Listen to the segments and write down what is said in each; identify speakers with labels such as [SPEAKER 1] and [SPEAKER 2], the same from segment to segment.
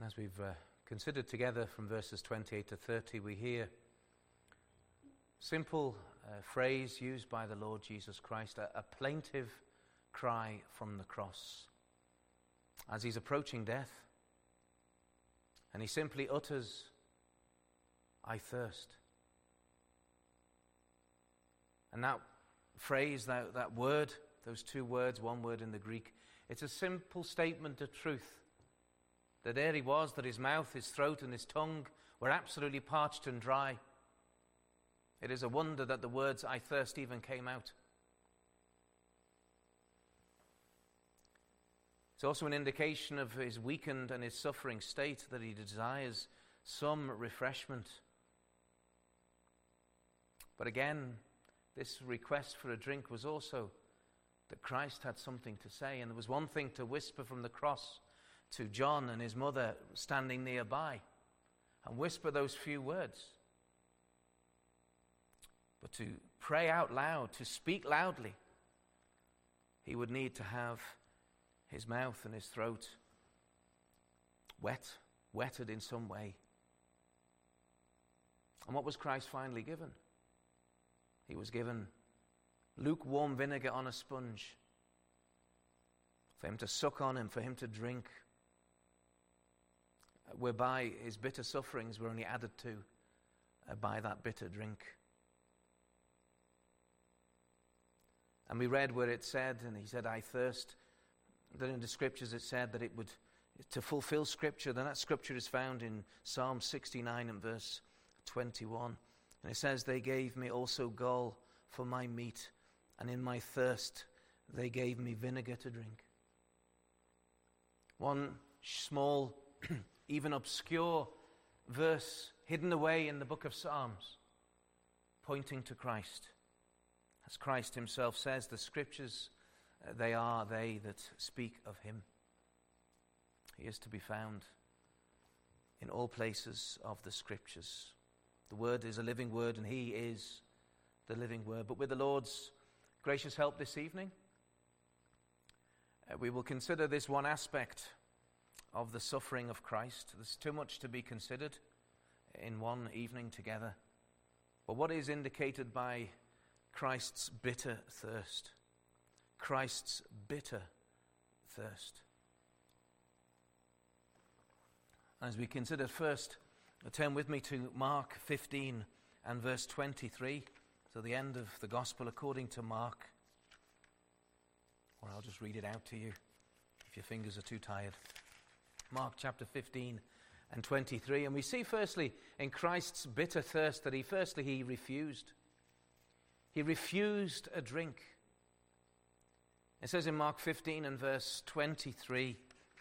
[SPEAKER 1] And as we've considered together from verses 28 to 30, we hear simple phrase used by the Lord Jesus Christ, a plaintive cry from the cross as he's approaching death. And he simply utters, "I thirst." And that phrase, that word, those two words, one word in the Greek, it's a simple statement of truth. That there he was, that his mouth, his throat, and his tongue were absolutely parched and dry. It is a wonder that the words, "I thirst," even came out. It's also an indication of his weakened and his suffering state, that he desires some refreshment. But again, this request for a drink was also that Christ had something to say, and there was one thing to whisper from the cross to John and his mother standing nearby, and whisper those few words. But to pray out loud, to speak loudly, he would need to have his mouth and his throat wetted in some way. And what was Christ finally given? He was given lukewarm vinegar on a sponge for him to suck on and for him to drink, whereby his bitter sufferings were only added to by that bitter drink. And we read where it said, and he said, "I thirst," that in the scriptures it said that it would, to fulfill scripture, then that scripture is found in Psalm 69 and verse 21. And it says, "They gave me also gall for my meat, and in my thirst they gave me vinegar to drink." One small, even obscure verse hidden away in the book of Psalms, pointing to Christ. As Christ himself says, the scriptures, they are they that speak of him. He is to be found in all places of the scriptures. The word is a living word, and he is the living word. But with the Lord's gracious help this evening, we will consider this one aspect of the suffering of Christ. There's too much to be considered in one evening together. But what is indicated by Christ's bitter thirst? Christ's bitter thirst. As we consider first, turn with me to Mark 15 and verse 23, to the end of the Gospel according to Mark. Or I'll just read it out to you if your fingers are too tired. Mark chapter 15 and 23. And we see firstly in Christ's bitter thirst that he refused. He refused a drink. It says in Mark 15 and verse 23,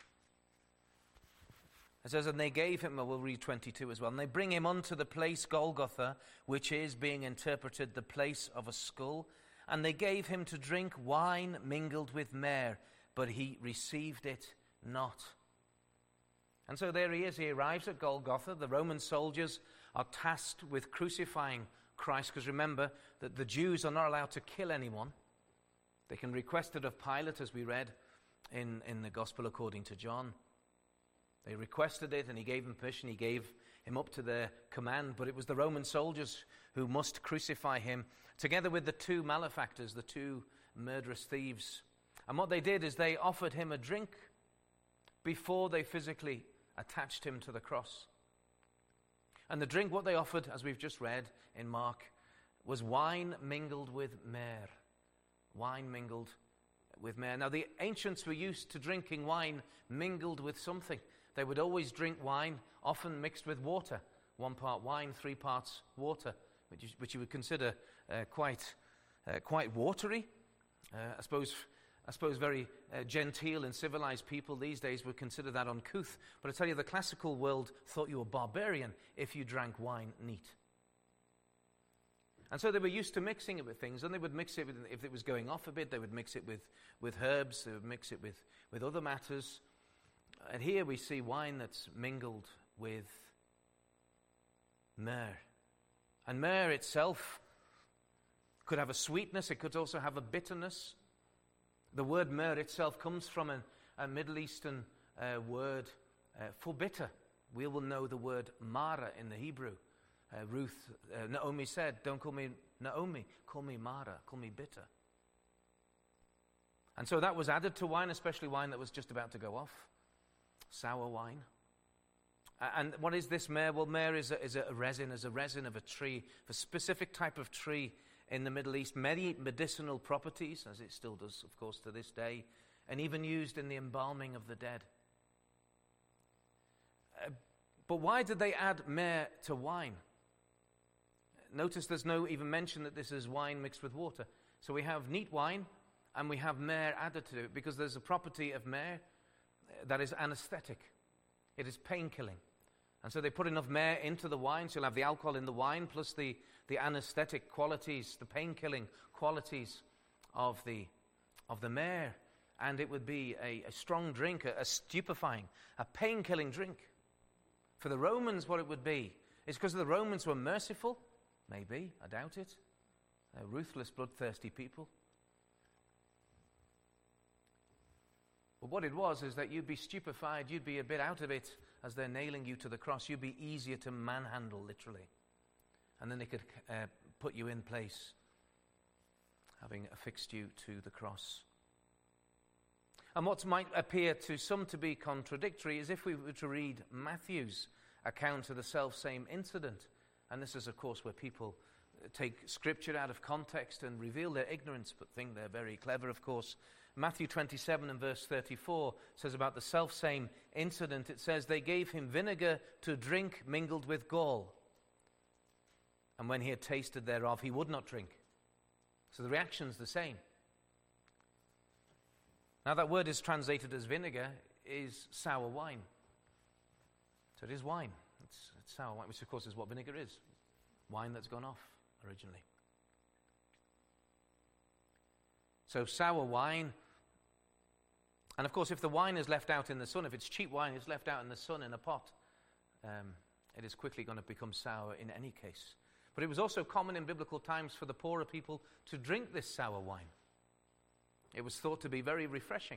[SPEAKER 1] it says, "And they gave him," well, we'll read 22 as well, "and they bring him unto the place Golgotha, which is, being interpreted, the place of a skull. And they gave him to drink wine mingled with myrrh, but he received it not." And so there he is. He arrives at Golgotha. The Roman soldiers are tasked with crucifying Christ, because remember that the Jews are not allowed to kill anyone. They can request it of Pilate, as we read in the Gospel according to John. They requested it, and he gave them permission. He gave him up to their command. But it was the Roman soldiers who must crucify him, together with the two malefactors, the two murderous thieves. And what they did is they offered him a drink before they physically attached him to the cross. And the drink, what they offered, as we've just read in Mark, was wine mingled with myrrh. Wine mingled with myrrh. Now, the ancients were used to drinking wine mingled with something. They would always drink wine, often mixed with water. 1 part wine, 3 parts water, which you would consider quite watery. I suppose very genteel and civilized people these days would consider that uncouth. But I tell you, the classical world thought you were barbarian if you drank wine neat. And so they were used to mixing it with things, and they would mix it with, if it was going off a bit, they would mix it with herbs, they would mix it with other matters. And here we see wine that's mingled with myrrh. And myrrh itself could have a sweetness, it could also have a bitterness. The word myrrh itself comes from a Middle Eastern word for bitter. We will know the word Mara in the Hebrew. Naomi said, don't call me Naomi, call me Mara, call me bitter. And so that was added to wine, especially wine that was just about to go off. Sour wine. And what is this myrrh? Well, myrrh is a resin of a tree, a specific type of tree in the Middle East, many medicinal properties, as it still does, of course, to this day, and even used in the embalming of the dead. But why did they add myrrh to wine? Notice there's no even mention that this is wine mixed with water. So we have neat wine, and we have myrrh added to it, because there's a property of myrrh that is anesthetic. It is pain-killing. And so they put enough myrrh into the wine, so you'll have the alcohol in the wine, plus the anesthetic qualities, the pain-killing qualities of the myrrh. And it would be a strong drink, a stupefying, a pain-killing drink. For the Romans, what it would be is because the Romans were merciful. Maybe, I doubt it. They're ruthless, bloodthirsty people. But what it was is that you'd be stupefied, you'd be a bit out of it as they're nailing you to the cross. You'd be easier to manhandle, literally. And then they could put you in place, having affixed you to the cross. And what might appear to some to be contradictory is if we were to read Matthew's account of the self-same incident. And this is, of course, where people take Scripture out of context and reveal their ignorance, but think they're very clever, of course. Matthew 27 and verse 34 says about the self-same incident, it says, they gave him vinegar to drink mingled with gall. And when he had tasted thereof, he would not drink. So the reaction's the same. Now that word is translated as vinegar, is sour wine. So it is wine. It's sour wine, which of course is what vinegar is. Wine that's gone off originally. So sour wine. And of course, if the wine is left out in the sun, if it's cheap wine, it's left out in the sun in a pot, it is quickly going to become sour in any case. But it was also common in biblical times for the poorer people to drink this sour wine. It was thought to be very refreshing,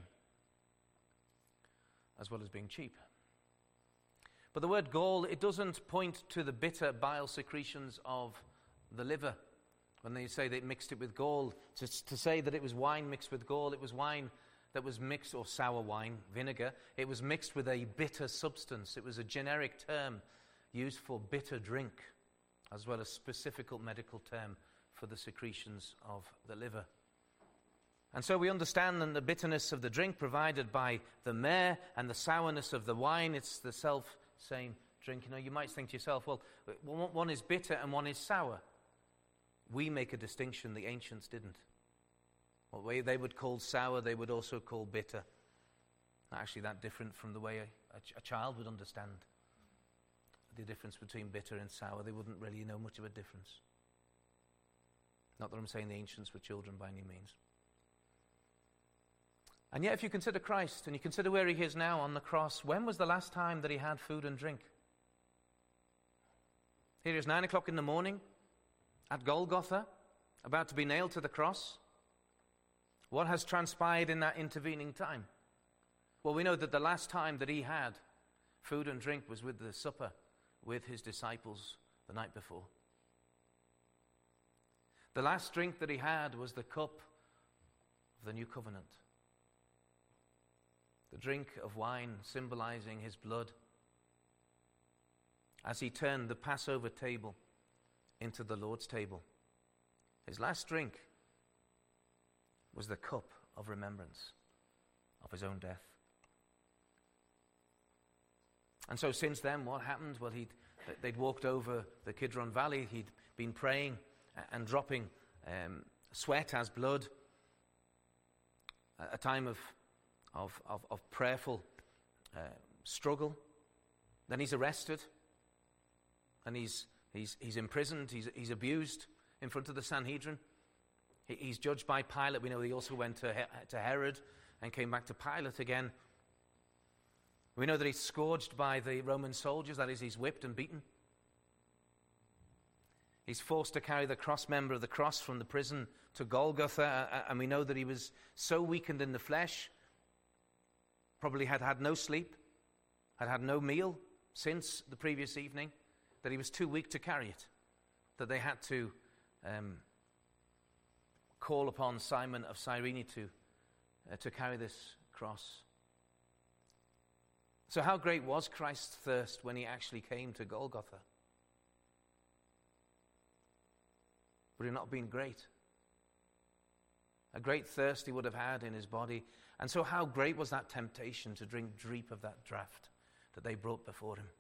[SPEAKER 1] as well as being cheap. But the word gall, it doesn't point to the bitter bile secretions of the liver. When they say they mixed it with gall, to say that it was wine mixed with gall, it was wine that was mixed, or sour wine, vinegar, it was mixed with a bitter substance. It was a generic term used for bitter drink, as well as specific medical term for the secretions of the liver. And so we understand that the bitterness of the drink provided by the myrrh and the sourness of the wine, it's the self-same drink. You know, you might think to yourself, well, one is bitter and one is sour. We make a distinction, the ancients didn't. What way they would call sour, they would also call bitter. Not actually that different from the way a child would understand the difference between bitter and sour. They wouldn't really know much of a difference. Not that I'm saying the ancients were children by any means. And yet if you consider Christ and you consider where he is now on the cross, when was the last time that he had food and drink? Here it is 9 o'clock in the morning at Golgotha, about to be nailed to the cross. What has transpired in that intervening time? Well, we know that the last time that he had food and drink was with the supper with his disciples the night before. The last drink that he had was the cup of the new covenant. The drink of wine symbolizing his blood as he turned the Passover table into the Lord's table. His last drink was the cup of remembrance of his own death. And so since then, what happened? Well, they'd walked over the Kidron Valley. He'd been praying and dropping sweat as blood. A time of prayerful struggle. Then he's arrested, and he's imprisoned. He's abused in front of the Sanhedrin. He's judged by Pilate. We know he also went to Herod and came back to Pilate again. We know that he's scourged by the Roman soldiers. That is, he's whipped and beaten. He's forced to carry the cross member of the cross from the prison to Golgotha, and we know that he was so weakened in the flesh, probably had no sleep, had had no meal since the previous evening, that he was too weak to carry it, that they had to call upon Simon of Cyrene to carry this cross. So how great was Christ's thirst when he actually came to Golgotha? Would it not have been great? A great thirst he would have had in his body. And so how great was that temptation to drink drip of that draught that they brought before him?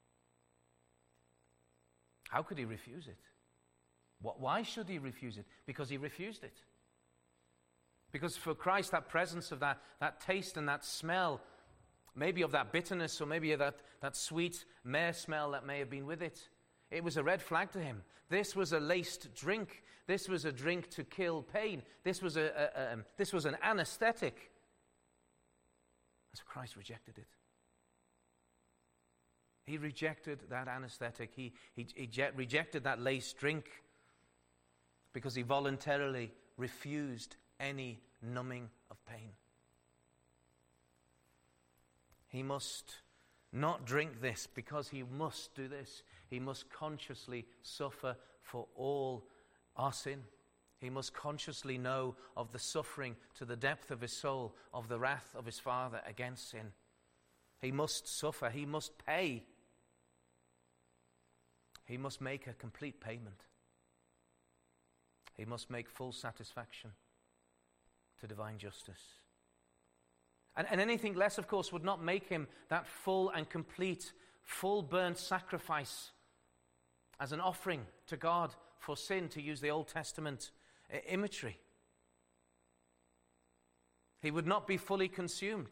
[SPEAKER 1] How could he refuse it? Why should he refuse it? Because he refused it. Because for Christ, that presence of that taste and that smell, maybe of that bitterness or maybe of that sweet myrrh smell that may have been with it, it was a red flag to him. This was a laced drink. This was a drink to kill pain. This was an anesthetic. And so Christ rejected it. He rejected that anesthetic. He rejected that laced drink because he voluntarily refused any numbing of pain. He must not drink this because he must do this. He must consciously suffer for all our sin. He must consciously know of the suffering to the depth of his soul, of the wrath of his Father against sin. He must suffer. He must pay. He must make a complete payment. He must make full satisfaction to divine justice. And anything less, of course, would not make him that full and complete, full burnt sacrifice as an offering to God for sin, to use the Old Testament imagery. He would not be fully consumed.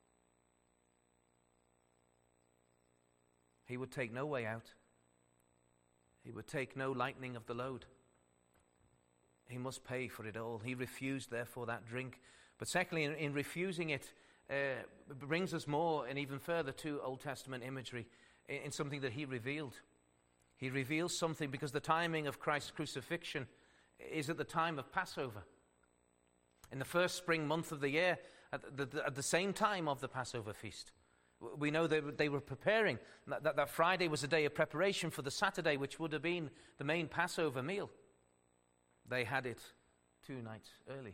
[SPEAKER 1] He would take no way out. He would take no lightening of the load. He must pay for it all. He refused, therefore, that drink. But secondly, in refusing it, brings us more and even further to Old Testament imagery in something that he revealed. He reveals something because the timing of Christ's crucifixion is at the time of Passover. In the first spring month of the year, at the same time of the Passover feast. We know that they were preparing. That Friday was a day of preparation for the Saturday, which would have been the main Passover meal. They had it 2 nights early.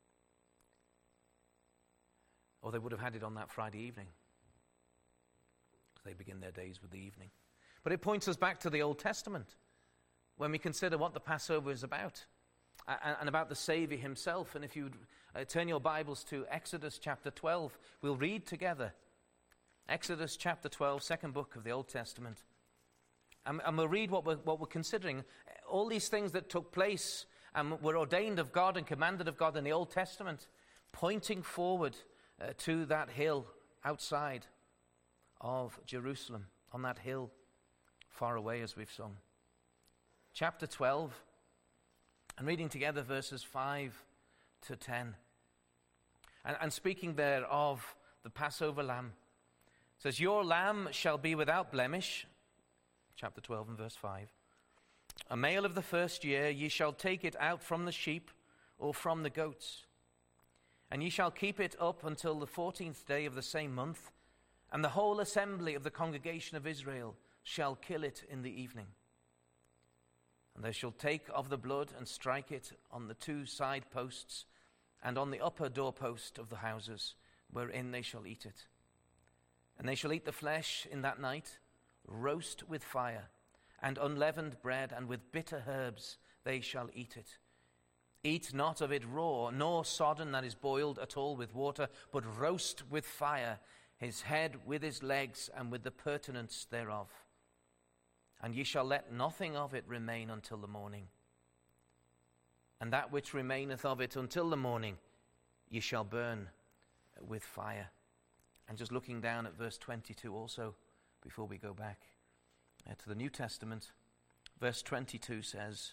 [SPEAKER 1] Or they would have had it on that Friday evening. They begin their days with the evening. But it points us back to the Old Testament when we consider what the Passover is about and about the Savior himself. And if you turn your Bibles to Exodus chapter 12, we'll read together. Exodus chapter 12, second book of the Old Testament. And we'll read what we're considering. All these things that took place and were ordained of God and commanded of God in the Old Testament, pointing forward to that hill outside of Jerusalem, on that hill far away, as we've sung. Chapter 12, and reading together verses 5 to 10. And speaking there of the Passover lamb, it says, "Your lamb shall be without blemish," chapter 12 and verse 5. "A male of the first year, ye shall take it out from the sheep or from the goats. And ye shall keep it up until the 14th day of the same month, and the whole assembly of the congregation of Israel shall kill it in the evening. And they shall take of the blood and strike it on the 2 side posts and on the upper doorpost of the houses, wherein they shall eat it. And they shall eat the flesh in that night, roast with fire, and unleavened bread, and with bitter herbs they shall eat it. Eat not of it raw, nor sodden, that is boiled at all with water, but roast with fire, his head with his legs, and with the purtenance thereof. And ye shall let nothing of it remain until the morning. And that which remaineth of it until the morning ye shall burn with fire." And just looking down at verse 22 also, before we go back to the New Testament, verse 22 says,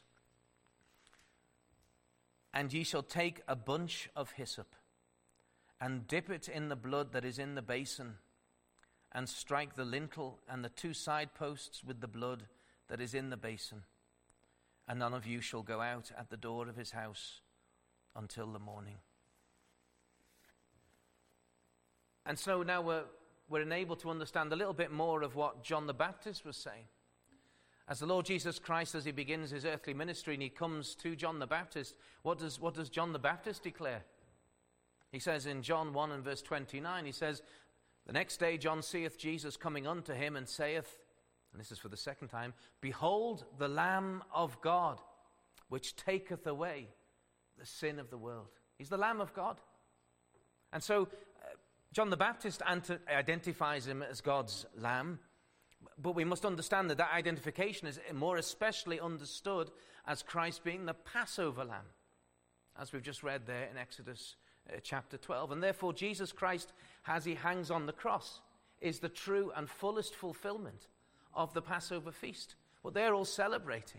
[SPEAKER 1] "And ye shall take a bunch of hyssop, and dip it in the blood that is in the basin, and strike the lintel and the 2 side posts with the blood that is in the basin. And none of you shall go out at the door of his house until the morning." And so now we're we're enabled to understand a little bit more of what John the Baptist was saying. As the Lord Jesus Christ, as he begins his earthly ministry and he comes to John the Baptist, what does John the Baptist declare? He says in John 1 and verse 29, he says, "The next day John seeth Jesus coming unto him and saith," and this is for the second time, "Behold the Lamb of God, which taketh away the sin of the world." He's the Lamb of God. And so John the Baptist identifies him as God's Lamb. But we must understand that identification is more especially understood as Christ being the Passover Lamb, as we've just read there in Exodus chapter 12. And therefore Jesus Christ, as he hangs on the cross, is the true and fullest fulfillment of the Passover feast. What they're all celebrating,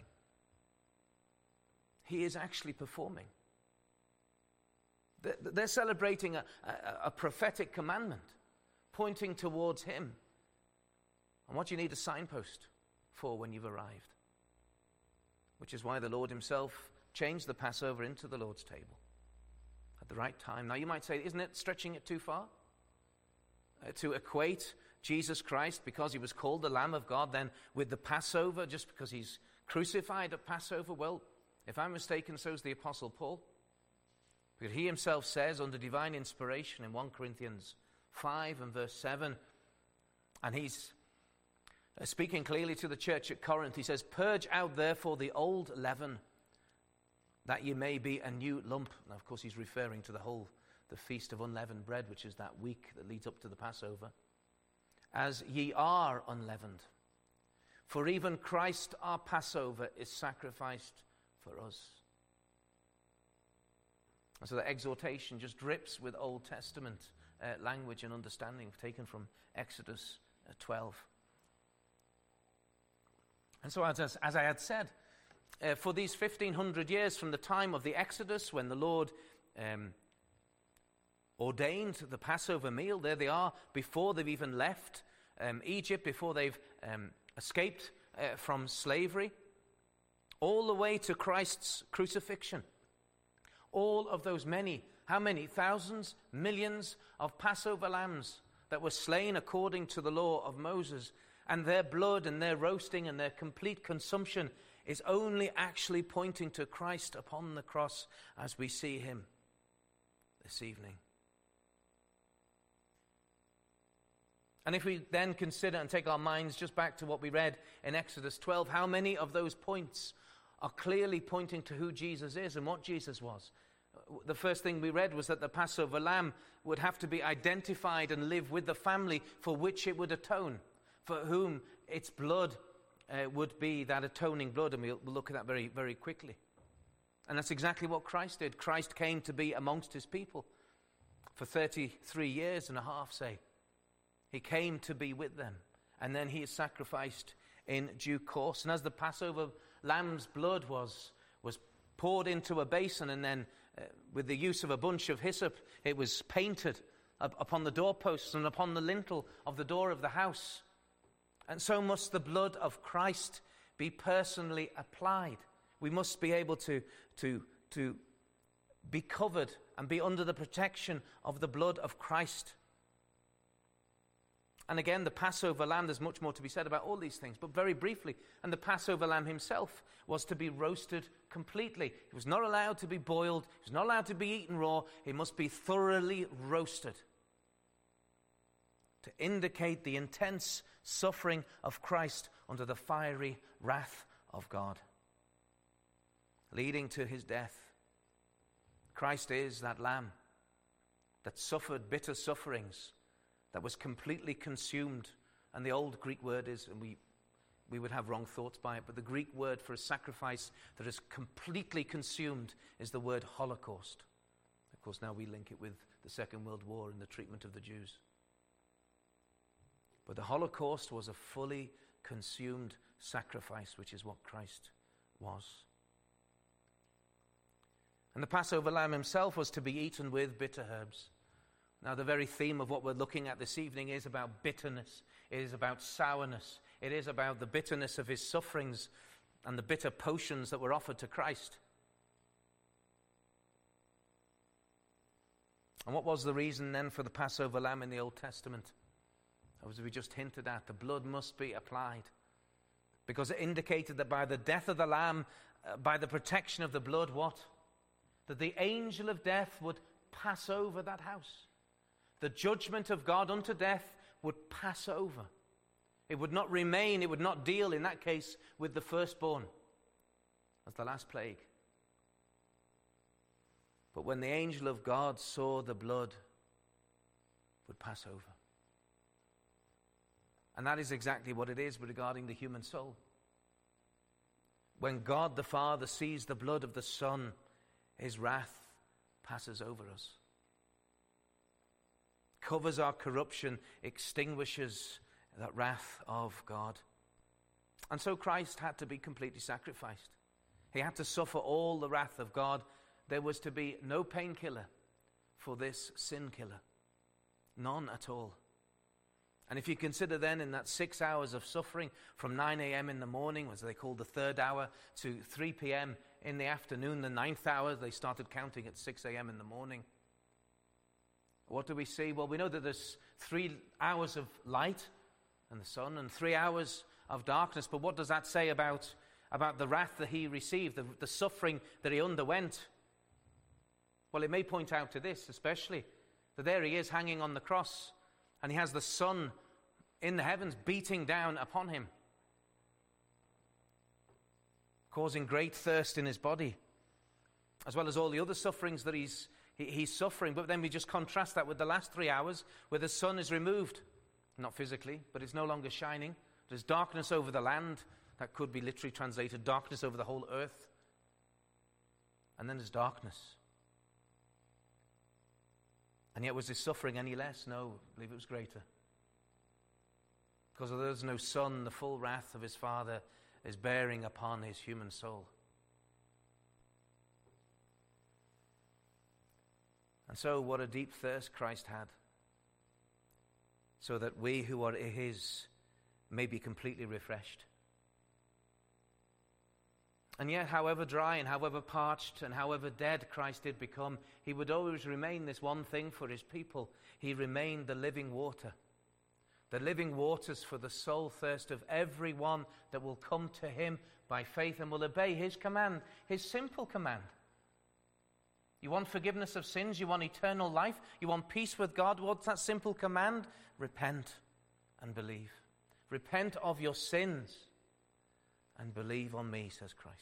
[SPEAKER 1] he is actually performing. They're celebrating a prophetic commandment pointing towards him. And what you need a signpost for when you've arrived. Which is why the Lord himself changed the Passover into the Lord's table at the right time. Now you might say, isn't it stretching it too far? To equate Jesus Christ, because he was called the Lamb of God, then with the Passover, just because he's crucified at Passover? Well, if I'm mistaken, so is the Apostle Paul. Because he himself says, under divine inspiration in 1 Corinthians 5 and verse 7, and he's speaking clearly to the church at Corinth, he says, "Purge out therefore the old leaven, that ye may be a new lump." Now, of course, he's referring to the Feast of Unleavened Bread, which is that week that leads up to the Passover. "As ye are unleavened. For even Christ our Passover is sacrificed for us." And so the exhortation just drips with Old Testament language and understanding taken from Exodus 12. And so as I had said, for these 1,500 years from the time of the Exodus, when the Lord ordained the Passover meal, there they are, before they've even left Egypt, before they've escaped from slavery, all the way to Christ's crucifixion. All of those how many? Thousands, millions of Passover lambs that were slain according to the law of Moses. And their blood and their roasting and their complete consumption is only actually pointing to Christ upon the cross as we see him this evening. And if we then consider and take our minds just back to what we read in Exodus 12, how many of those points are clearly pointing to who Jesus is and what Jesus was? The first thing we read was that the Passover lamb would have to be identified and live with the family for which it would atone, for whom its blood would be that atoning blood, and we'll look at that very, very quickly. And that's exactly what Christ did. Christ came to be amongst his people for 33 years and a half, say. He came to be with them, and then he is sacrificed in due course. And as the Passover lamb's blood was poured into a basin, and then with the use of a bunch of hyssop, it was painted upon the doorposts and upon the lintel of the door of the house. And so must the blood of Christ be personally applied. We must be able to be covered and be under the protection of the blood of Christ. And again, the Passover lamb, there's much more to be said about all these things, but very briefly, and the Passover lamb himself was to be roasted completely. He was not allowed to be boiled. He was not allowed to be eaten raw. He must be thoroughly roasted to indicate the intense suffering of Christ under the fiery wrath of God, leading to his death. Christ is that lamb that suffered bitter sufferings, that was completely consumed. And the old Greek word is, and we would have wrong thoughts by it, but the Greek word for a sacrifice that is completely consumed is the word Holocaust. Of course, now we link it with the Second World War and the treatment of the Jews. But the Holocaust was a fully consumed sacrifice, which is what Christ was. And the Passover lamb himself was to be eaten with bitter herbs. Now, the very theme of what we're looking at this evening is about bitterness. It is about sourness. It is about the bitterness of his sufferings and the bitter potions that were offered to Christ. And what was the reason then for the Passover lamb in the Old Testament? as we just hinted at, the blood must be applied. Because it indicated that by the death of the Lamb, by the protection of the blood, what? That the angel of death would pass over that house. The judgment of God unto death would pass over. It would not remain, it would not deal, in that case, with the firstborn as the last plague. But when the angel of God saw the blood, it would pass over. And that is exactly what it is regarding the human soul. When God the Father sees the blood of the Son, his wrath passes over us. Covers our corruption, extinguishes that wrath of God. And so Christ had to be completely sacrificed. He had to suffer all the wrath of God. There was to be no painkiller for this sin killer. None at all. And if you consider then in that 6 hours of suffering from 9 a.m. in the morning, as they called the third hour, to 3 p.m. in the afternoon, the 9th hour, they started counting at 6 a.m. in the morning. What do we see? Well, we know that there's 3 hours of light and the sun and 3 hours of darkness. But what does that say about the wrath that he received, the suffering that he underwent? Well, it may point out to this especially, that there he is hanging on the cross, and he has the sun in the heavens beating down upon him, causing great thirst in his body, as well as all the other sufferings that he's suffering. But then we just contrast that with the last 3 hours, where the sun is removed, not physically, but it's no longer shining. There's darkness over the land. That could be literally translated darkness over the whole earth. And then there's darkness. And yet was his suffering any less? No, I believe it was greater. Because there's no sun, the full wrath of his Father is bearing upon his human soul. And so what a deep thirst Christ had, so that we who are his may be completely refreshed. And yet, however dry and however parched and however dead Christ did become, he would always remain this one thing for his people. He remained the living water. The living waters for the soul thirst of everyone that will come to him by faith and will obey his command, his simple command. You want forgiveness of sins? You want eternal life? You want peace with God? What's that simple command? Repent and believe. Repent of your sins and believe on me, says Christ.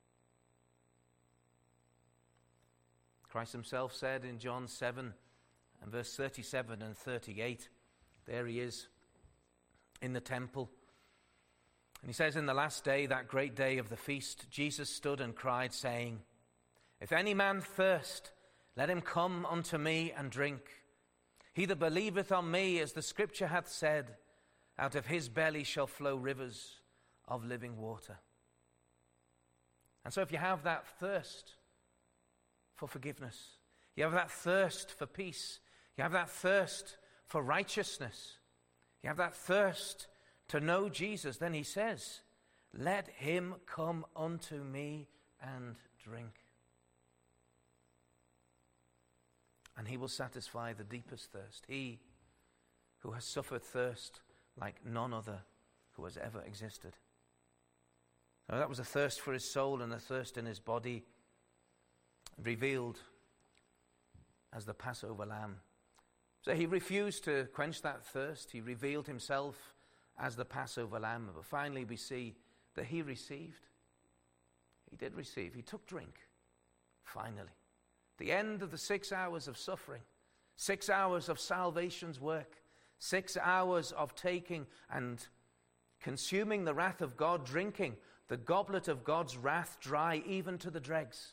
[SPEAKER 1] Christ himself said in John 7 and verse 37 and 38, there he is in the temple. And he says, in the last day, that great day of the feast, Jesus stood and cried, saying, if any man thirst, let him come unto me and drink. He that believeth on me, as the scripture hath said, out of his belly shall flow rivers of living water. And so if you have that thirst for forgiveness, you have that thirst for peace, you have that thirst for righteousness, you have that thirst to know Jesus, then he says, let him come unto me and drink. And he will satisfy the deepest thirst. He who has suffered thirst like none other who has ever existed. So that was a thirst for his soul and a thirst in his body, revealed as the Passover lamb. So he refused to quench that thirst. He revealed himself as the Passover lamb. But finally we see that he received. He did receive. He took drink. Finally. The end of the 6 hours of suffering. 6 hours of salvation's work. 6 hours of taking and consuming the wrath of God, drinking the goblet of God's wrath dry even to the dregs.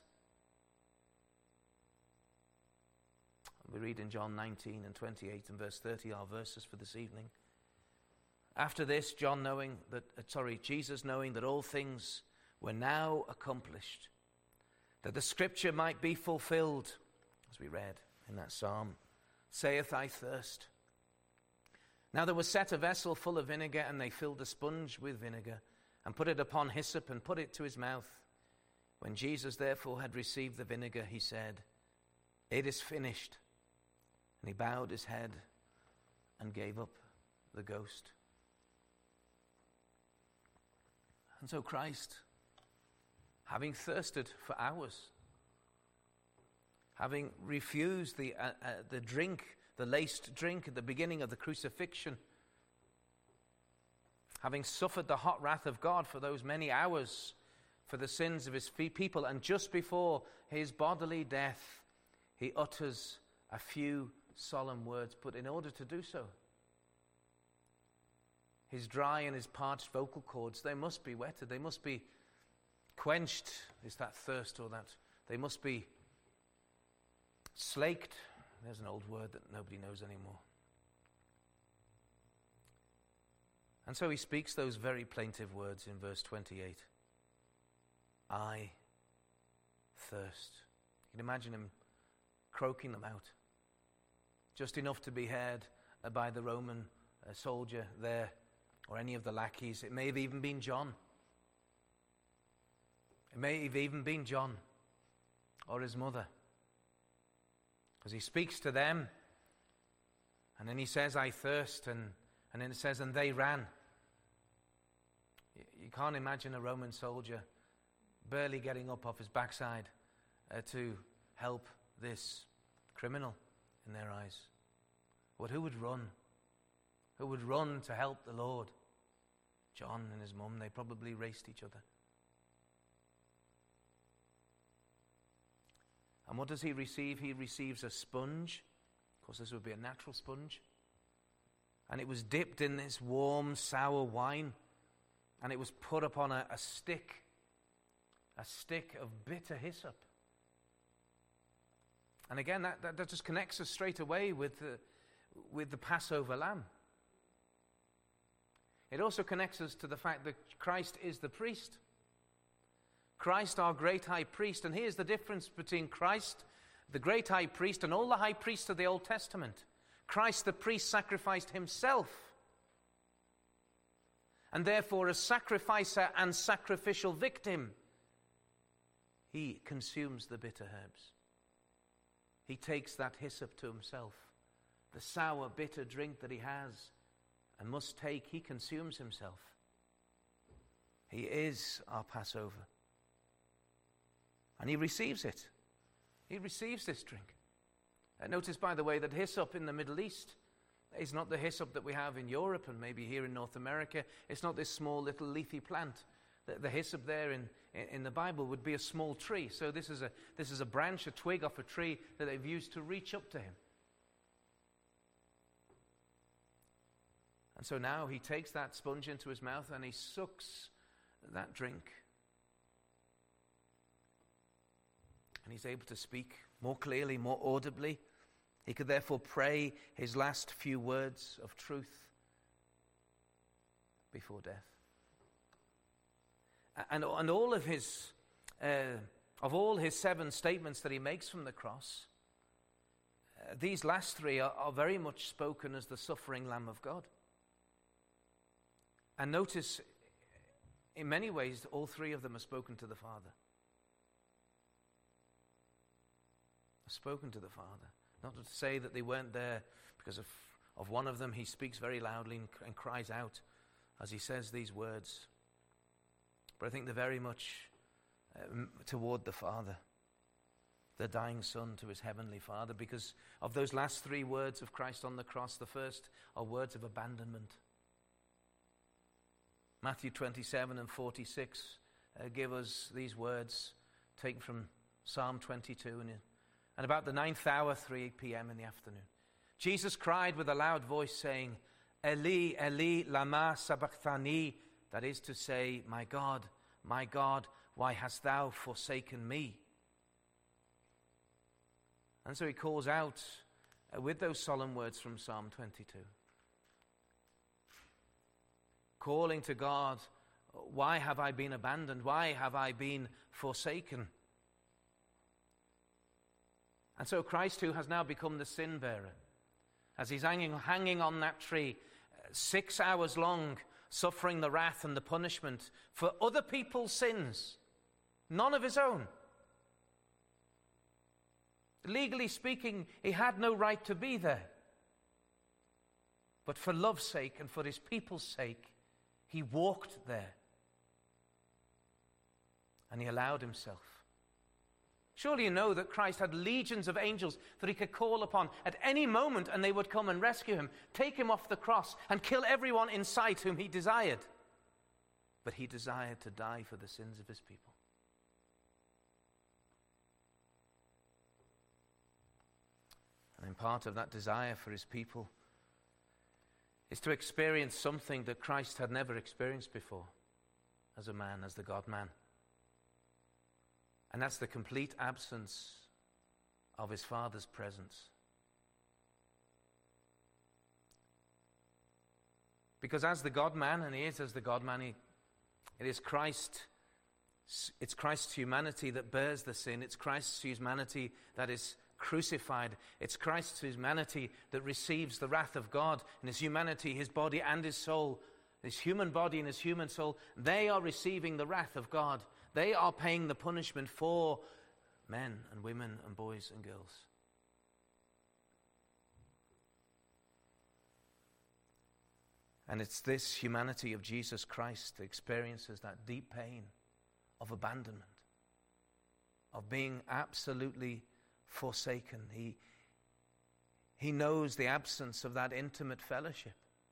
[SPEAKER 1] We read in John 19 and 28 and verse 30, our verses for this evening. After this, Jesus knowing that all things were now accomplished, that the scripture might be fulfilled, as we read in that psalm, saith, I thirst. Now there was set a vessel full of vinegar, and they filled a sponge with vinegar, and put it upon hyssop, and put it to his mouth. When Jesus therefore had received the vinegar, he said, it is finished. And he bowed his head and gave up the ghost. And so Christ, having thirsted for hours, having refused the drink, the laced drink at the beginning of the crucifixion, having suffered the hot wrath of God for those many hours for the sins of his people, and just before his bodily death, he utters a few solemn words. But in order to do so, his dry and his parched vocal cords, they must be wetted, they must be quenched. Is that thirst or that? They must be slaked. There's an old word that nobody knows anymore. And so he speaks those very plaintive words in verse 28. I thirst. You can imagine him croaking them out, just enough to be heard by the Roman soldier there, or any of the lackeys. It may have even been John. It may have even been John or his mother, because he speaks to them, and then he says, I thirst, and then it says, and they ran. You can't imagine a Roman soldier barely getting up off his backside to help this criminal in their eyes. But who would run? Who would run to help the Lord? John and his mum, they probably raced each other. And what does he receive? He receives a sponge. Of course, this would be a natural sponge. And it was dipped in this warm, sour wine. And it was put upon a stick of bitter hyssop. And again, that just connects us straight away with the Passover lamb. It also connects us to the fact that Christ is the priest. Christ, our great high priest. And here's the difference between Christ, the great high priest, and all the high priests of the Old Testament. Christ, the priest, sacrificed himself. And therefore, as sacrificer and sacrificial victim, he consumes the bitter herbs. He takes that hyssop to himself. The sour, bitter drink that he has and must take, he consumes himself. He is our Passover. And he receives it. He receives this drink. Notice, by the way, that hyssop in the Middle East is not the hyssop that we have in Europe and maybe here in North America. It's not this small little leafy plant. The hyssop there in the Bible would be a small tree. So this is a branch, a twig off a tree that they've used to reach up to him. And so now he takes that sponge into his mouth and he sucks that drink. And he's able to speak more clearly, more audibly. He could therefore pray his last few words of truth before death. And all of his, of all his 7 statements that he makes from the cross, these last 3 are very much spoken as the suffering Lamb of God. And notice, in many ways, all 3 of them are spoken to the Father. Spoken to the Father. Not to say that they weren't there, because of one of them he speaks very loudly and cries out as he says these words. But I think they're very much toward the Father, the dying Son to his heavenly Father, because of those last 3 words of Christ on the cross. The first are words of abandonment. Matthew 27 and 46 give us these words taken from Psalm 22 and about the 9th hour, 3 p.m. in the afternoon. Jesus cried with a loud voice, saying, Eli, Eli, lama sabachthani, that is to say, my God, why hast thou forsaken me? And so he calls out with those solemn words from Psalm 22. Calling to God, why have I been abandoned? Why have I been forsaken? And so Christ, who has now become the sin bearer, as he's hanging on that tree, 6 hours long, suffering the wrath and the punishment for other people's sins, none of his own. Legally speaking, he had no right to be there. But for love's sake and for his people's sake, he walked there. And he allowed himself. Surely you know that Christ had legions of angels that he could call upon at any moment, and they would come and rescue him, take him off the cross, and kill everyone in sight whom he desired. But he desired to die for the sins of his people. And in part of that desire for his people is to experience something that Christ had never experienced before as a man, as the God-man. And that's the complete absence of his Father's presence. Because as the God-man, and he is as the God-man, it is Christ, it's Christ's humanity that bears the sin. It's Christ's humanity that is crucified. It's Christ's humanity that receives the wrath of God. And his humanity, his body and his soul, his human body and his human soul, they are receiving the wrath of God. They are paying the punishment for men and women and boys and girls. And it's this humanity of Jesus Christ that experiences that deep pain of abandonment, of being absolutely forsaken. He knows the absence of that intimate fellowship.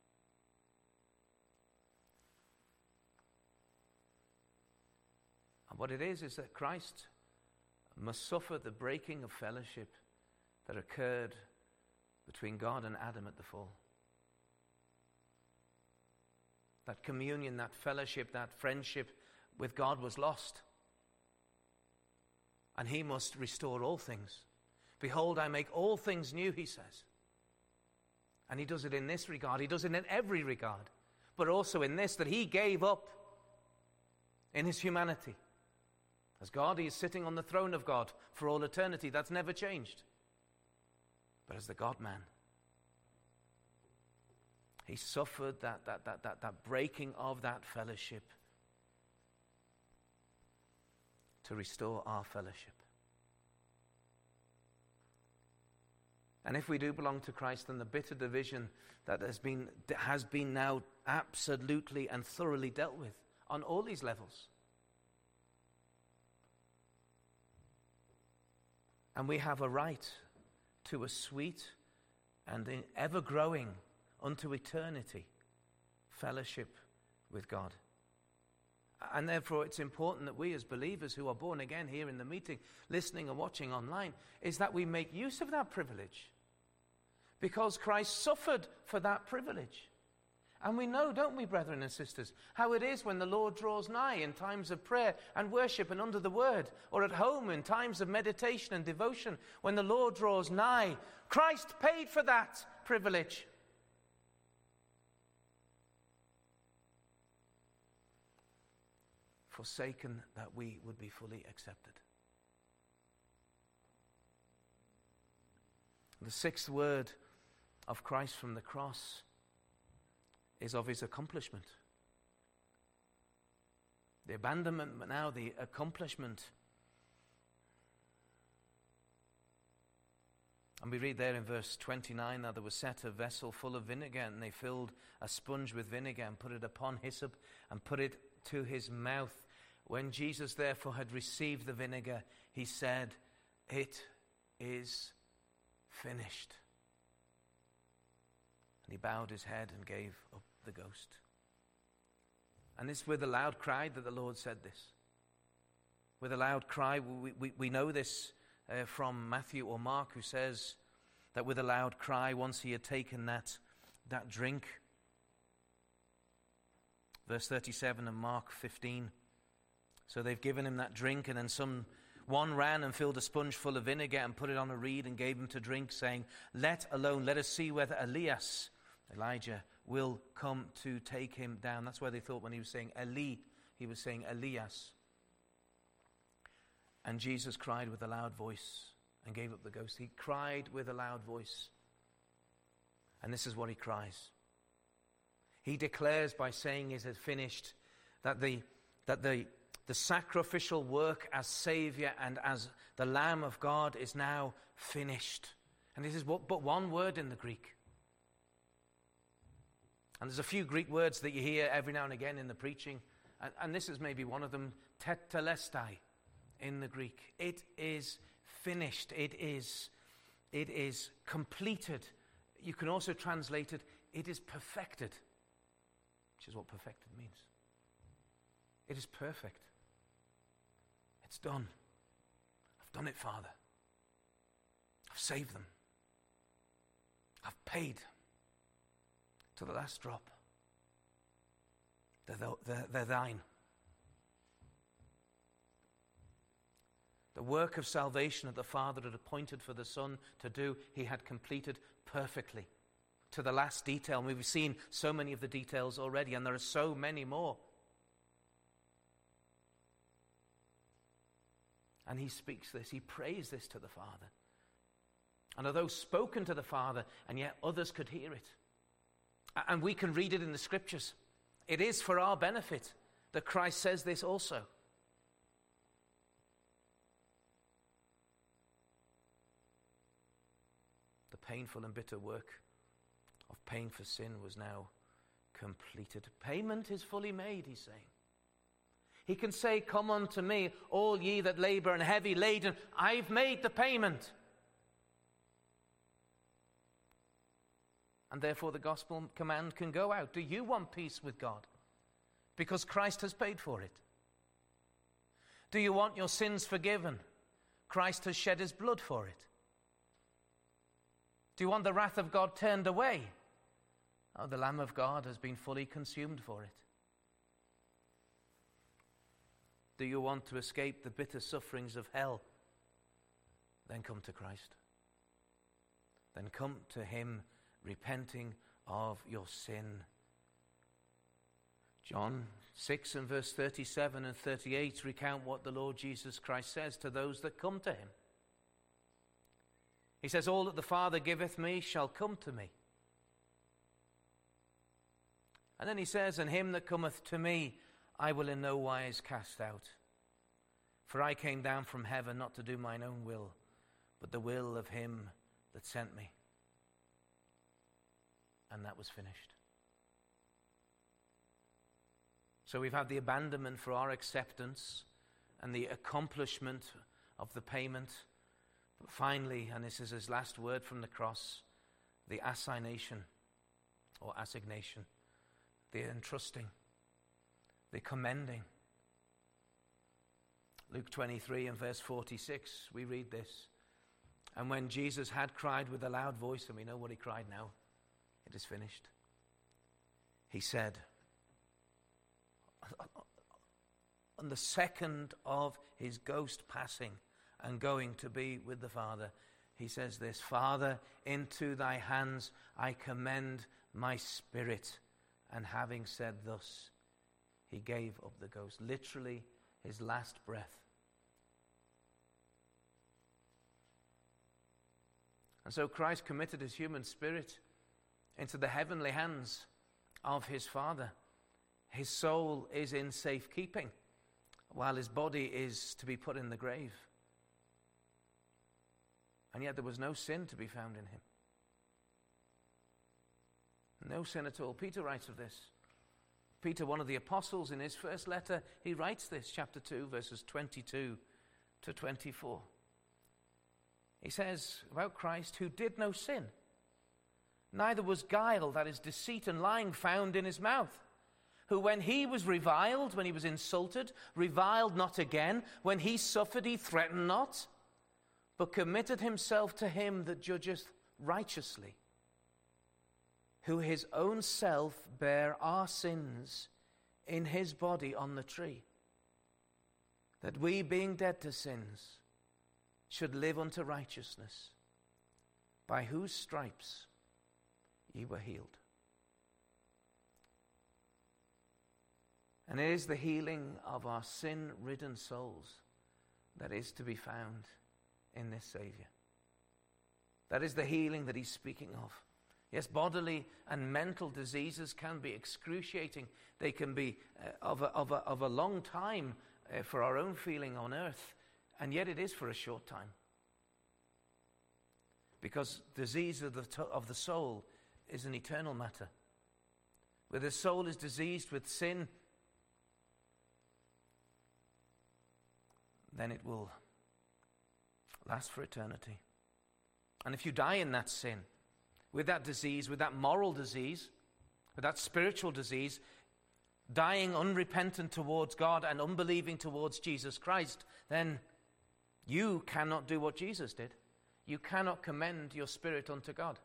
[SPEAKER 1] And what it is that Christ must suffer the breaking of fellowship that occurred between God and Adam at the fall. That communion, that fellowship, that friendship with God was lost. And he must restore all things. Behold, I make all things new, he says. And he does it in this regard. He does it in every regard. But also in this, that he gave up in his humanity. As God, he is sitting on the throne of God for all eternity. That's never changed. But as the God-man, he suffered that breaking of that fellowship to restore our fellowship. And if we do belong to Christ, then the bitter division that has been now absolutely and thoroughly dealt with on all these levels. And we have a right to a sweet and ever-growing unto eternity fellowship with God. And therefore it's important that we as believers who are born again here in the meeting, listening and watching online, is that we make use of that privilege. Because Christ suffered for that privilege. And we know, don't we, brethren and sisters, how it is when the Lord draws nigh in times of prayer and worship and under the word, or at home in times of meditation and devotion. When the Lord draws nigh, Christ paid for that privilege. Forsaken that we would be fully accepted. The sixth word of Christ from the cross is of his accomplishment. The abandonment, but now the accomplishment. And we read there in verse 29, now there was set a vessel full of vinegar, and they filled a sponge with vinegar and put it upon hyssop and put it to his mouth. When Jesus therefore had received the vinegar, he said, "It is finished." And he bowed his head and gave up the ghost. And it's with a loud cry that the Lord said this. With a loud cry, we know this from Matthew or Mark, who says that with a loud cry, once he had taken that drink. Verse 37 of Mark 15. So they've given him that drink, and then one ran and filled a sponge full of vinegar and put it on a reed and gave him to drink, saying, let us see whether Elijah will come to take him down. That's why they thought when he was saying Eli, he was saying Elias. And Jesus cried with a loud voice and gave up the ghost. He cried with a loud voice. And this is what he cries. He declares by saying it is finished that the sacrificial work as Savior and as the Lamb of God is now finished. And this is but one word in the Greek. And there's a few Greek words that you hear every now and again in the preaching, and this is maybe one of them, tetelestai in the Greek. It is finished. It is completed. You can also translate it is perfected, which is what perfected means. It is perfect. It's done. I've done it, Father. I've saved them. I've paid to the last drop. They're thine. The work of salvation that the Father had appointed for the Son to do, he had completed perfectly, to the last detail. And we've seen so many of the details already, and there are so many more. And he speaks this, he prays this to the Father. And although spoken to the Father, and yet others could hear it. And we can read it in the Scriptures. It is for our benefit that Christ says this also. The painful and bitter work of paying for sin was now completed. Payment is fully made, he's saying. He can say, come unto me, all ye that labor and heavy laden. I've made the payment. And therefore the gospel command can go out. Do you want peace with God? Because Christ has paid for it. Do you want your sins forgiven? Christ has shed his blood for it. Do you want the wrath of God turned away? Oh, the Lamb of God has been fully consumed for it. Do you want to escape the bitter sufferings of hell? Then come to Christ. Then come to him, repenting of your sin. John 6 and verse 37 and 38 recount what the Lord Jesus Christ says to those that come to him. He says, all that the Father giveth me shall come to me. And then he says, and him that cometh to me I will in no wise cast out. For I came down from heaven not to do mine own will, but the will of him that sent me. And that was finished. So we've had the abandonment for our acceptance and the accomplishment of the payment. But finally, and this is his last word from the cross, the assignation or assignation, the entrusting, the commending. Luke 23 and verse 46, we read this. And when Jesus had cried with a loud voice, and we know what he cried now, it is finished. He said, on the second of his ghost passing and going to be with the Father, he says this, Father, into thy hands I commend my spirit. And having said thus, he gave up the ghost. Literally, his last breath. And so Christ committed his human spirit into the heavenly hands of his Father. His soul is in safekeeping, while his body is to be put in the grave. And yet there was no sin to be found in him. No sin at all. Peter writes of this. Peter, one of the apostles, in his first letter, he writes this, chapter 2, verses 22 to 24. He says about Christ, who did no sin, neither was guile, that is deceit and lying, found in his mouth. Who when he was reviled, when he was insulted, reviled not again. When he suffered, he threatened not, but committed himself to him that judgeth righteously. Who his own self bare our sins in his body on the tree, that we, being dead to sins, should live unto righteousness, by whose stripes ye were healed. And it is the healing of our sin-ridden souls that is to be found in this Savior. That is the healing that he's speaking of. Yes, bodily and mental diseases can be excruciating. They can be of a long time for our own feeling on earth, and yet it is for a short time. Because disease of the soul is an eternal matter. where the soul is diseased with sin, then it will last for eternity. And if you die in that sin, with that disease, with that moral disease, with that spiritual disease, dying unrepentant towards God and unbelieving towards Jesus Christ, then you cannot do what Jesus did. You cannot commend your spirit unto God.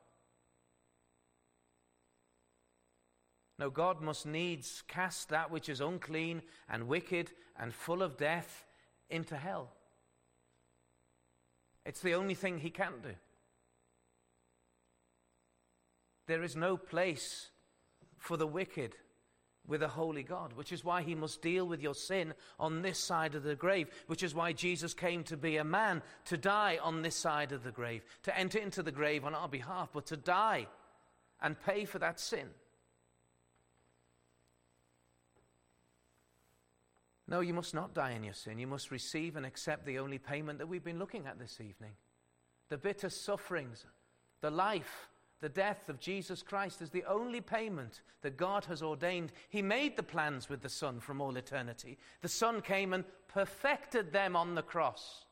[SPEAKER 1] No, God must needs cast that which is unclean and wicked and full of death into hell. It's the only thing he can do. There is no place for the wicked with a holy God, which is why he must deal with your sin on this side of the grave, which is why Jesus came to be a man, to die on this side of the grave, to enter into the grave on our behalf, but to die and pay for that sin. No, you must not die in your sin. You must receive and accept the only payment that we've been looking at this evening. The bitter sufferings, the life, the death of Jesus Christ is the only payment that God has ordained. He made the plans with the Son from all eternity. The Son came and perfected them on the cross.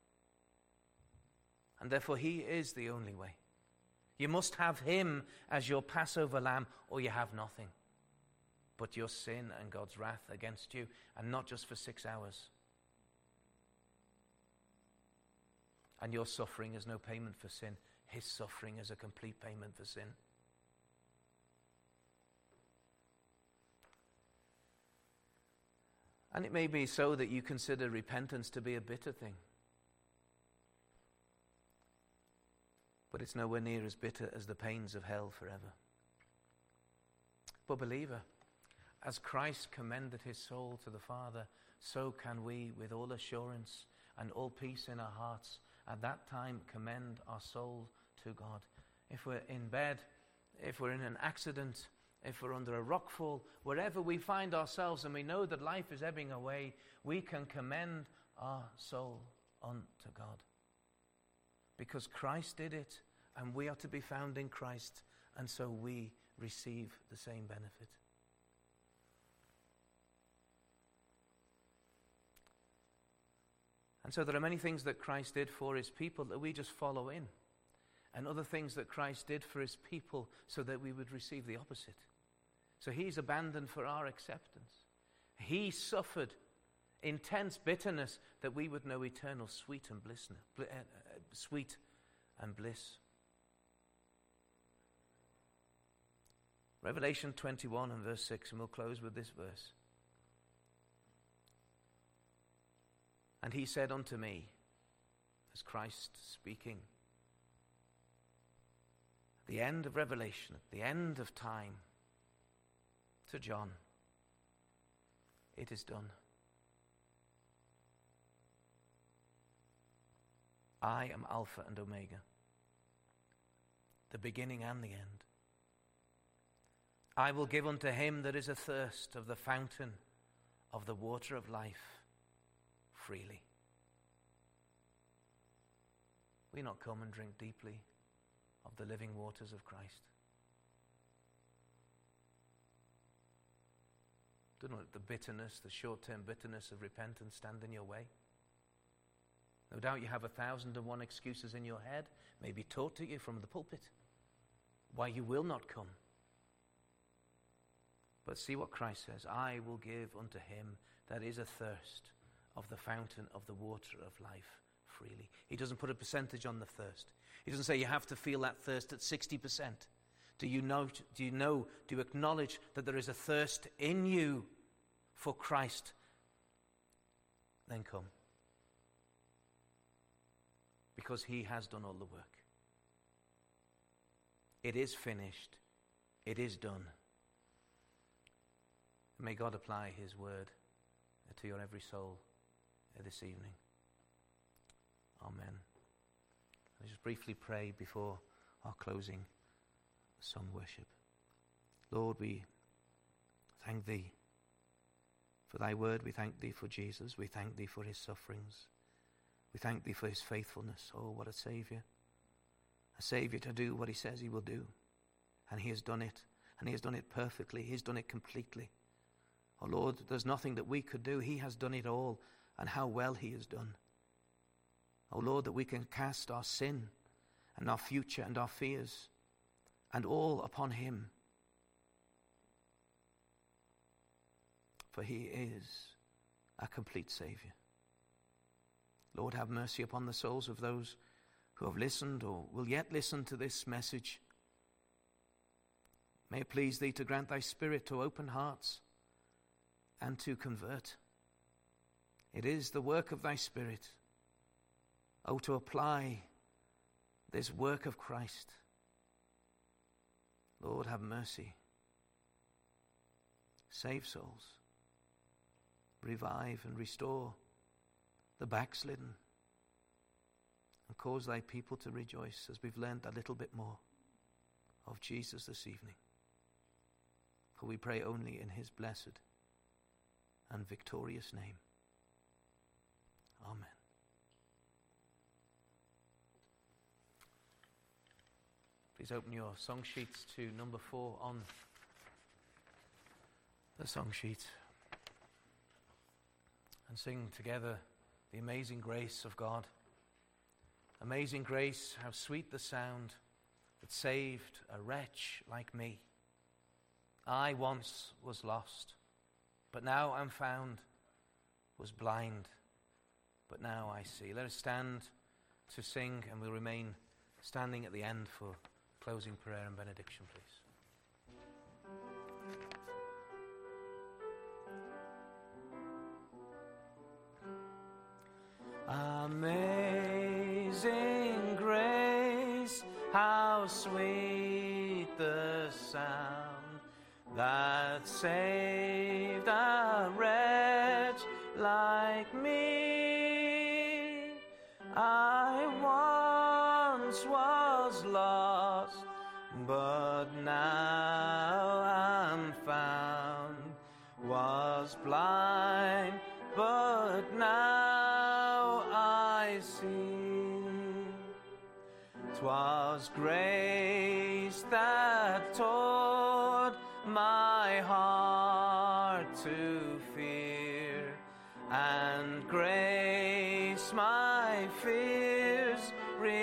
[SPEAKER 1] And therefore he is the only way. You must have him as your Passover lamb, or you have nothing but your sin and God's wrath against you, and not just for 6 hours. And your suffering is no payment for sin. His suffering is a complete payment for sin. And it may be so that you consider repentance to be a bitter thing. But it's nowhere near as bitter as the pains of hell forever. But believer, as Christ commended his soul to the Father, so can we, with all assurance and all peace in our hearts, at that time commend our soul to God. If we're in bed, if we're in an accident, if we're under a rockfall, wherever we find ourselves and we know that life is ebbing away, we can commend our soul unto God. Because Christ did it, and we are to be found in Christ, and so we receive the same benefit. And so there are many things that Christ did for his people that we just follow in, and other things that Christ did for his people so that we would receive the opposite. So he's abandoned for our acceptance. He suffered intense bitterness that we would know eternal sweet and bliss. Revelation 21 and verse 6, and we'll close with this verse. And he said unto me, as Christ speaking, at the end of Revelation, at the end of time, to John, it is done. I am Alpha and Omega, the beginning and the end. I will give unto him that is athirst of the fountain of the water of life freely. We not come and drink deeply of the living waters of Christ. Do not let the bitterness, the short-term bitterness of repentance stand in your way. No doubt you have 1,001 excuses in your head, maybe taught to you from the pulpit, why you will not come. But see what Christ says, I will give unto him that is athirst of the fountain of the water of life freely. He doesn't put a percentage on the thirst. He doesn't say you have to feel that thirst at 60%. Do you acknowledge that there is a thirst in you for Christ? Then come. Because he has done all the work. It is finished. It is done. May God apply his word to your every soul this evening. Amen. I'll just briefly pray before our closing song worship. Lord, we thank thee for thy word. We thank thee for Jesus. We thank thee for his sufferings. We thank thee for his faithfulness. Oh, what a Savior. A Savior to do what he says he will do. And he has done it. And he has done it perfectly. He's done it completely. Oh Lord, there's nothing that we could do. He has done it all, and how well he has done. Oh Lord, that we can cast our sin and our future and our fears and all upon him. For he is a complete Savior. Lord, have mercy upon the souls of those who have listened or will yet listen to this message. May it please thee to grant thy Spirit to open hearts and to convert. It is the work of thy Spirit, to apply this work of Christ. Lord, have mercy. Save souls. Revive and restore the backslidden. And cause thy people to rejoice as we've learned a little bit more of Jesus this evening. For we pray only in his blessed and victorious name. Amen. Please open your song sheets to number 4 on the song sheet and sing together the amazing grace of God. Amazing grace, how sweet the sound that saved a wretch like me. I once was lost, but now I'm found, was blind, but now I see. Let us stand to sing, and we'll remain standing at the end for closing prayer and benediction, please. Amazing grace, how sweet the sound that saved a wretch like me. I once was lost, but now I'm found, was blind, but now I see. 'Twas grace that taught my heart to fear, and grace my fears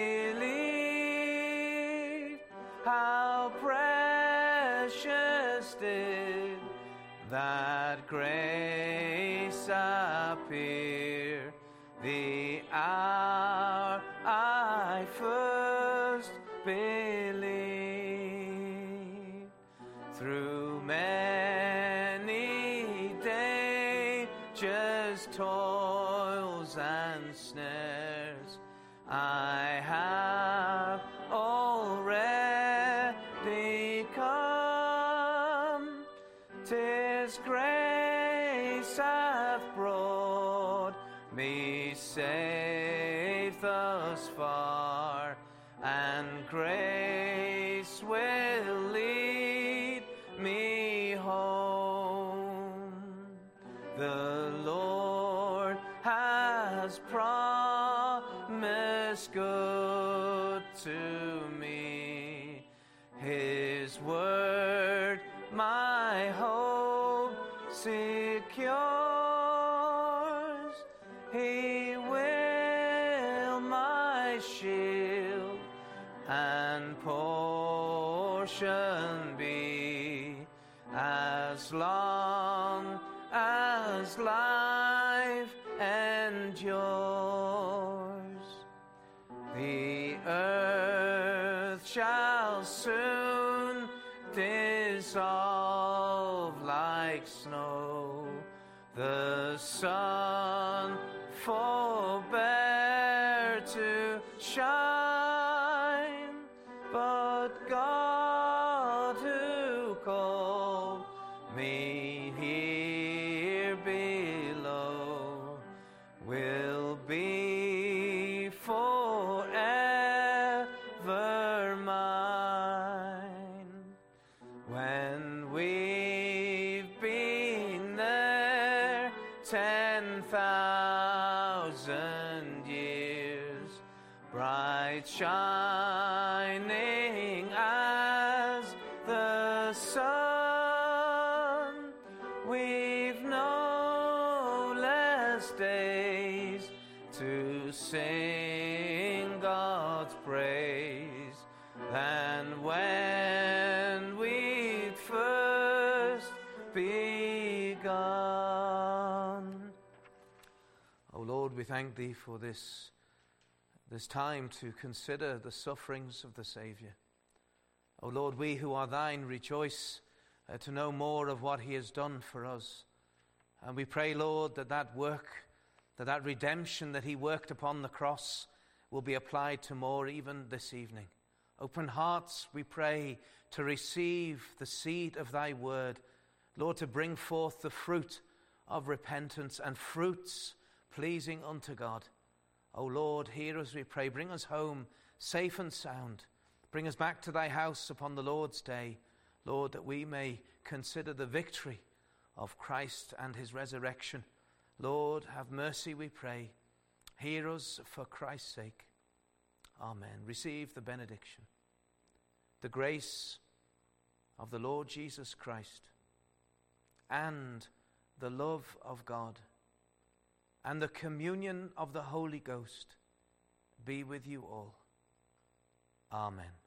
[SPEAKER 1] relieved. How precious did that grace appear, the hour I first believed. Through many dangers, toils and snares, I have already come. 'Tis grace hath brought me safe thus far, and grace will lead me home. The Lord has promised good to me. His word my hope secures. He will my shield and portion be, as long as life endures. The earth shall soon dissolve like snow, the sun forbear to shine, but God who called me here below will be forever mine. When we've been there 10,000 years, bright shining as the Son, we've no less days to sing God's praise than when we first begun. O Lord, we thank Thee for this time to consider the sufferings of the Saviour. O Lord, we who are Thine rejoice to know more of what He has done for us. And we pray, Lord, that work, that redemption that He worked upon the cross will be applied to more even this evening. Open hearts, we pray, to receive the seed of Thy word. Lord, to bring forth the fruit of repentance and fruits pleasing unto God. O Lord, hear us, we pray. Bring us home safe and sound. Bring us back to Thy house upon the Lord's day, Lord, that we may consider the victory of Christ and His resurrection. Lord, have mercy, we pray. Hear us for Christ's sake. Amen. Receive the benediction. The grace of the Lord Jesus Christ and the love of God and the communion of the Holy Ghost be with you all. Amen.